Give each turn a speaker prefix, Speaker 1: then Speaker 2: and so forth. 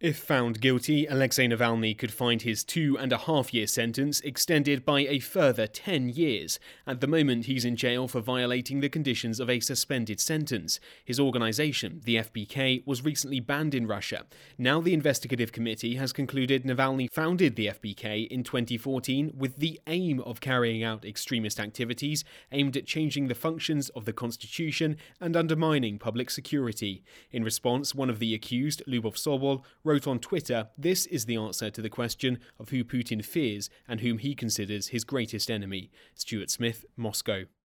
Speaker 1: If found guilty, Alexei Navalny could find his 2.5-year sentence extended by a further 10 years. At the moment, he's in jail for violating the conditions of a suspended sentence. His organisation, the FBK, was recently banned in Russia. Now the investigative committee has concluded Navalny founded the FBK in 2014 with the aim of carrying out extremist activities aimed at changing the functions of the constitution and undermining public security. In response, one of the accused, Lyubov Sobol, wrote on Twitter, "This is the answer to the question of who Putin fears and whom he considers his greatest enemy." Stuart Smith, Moscow.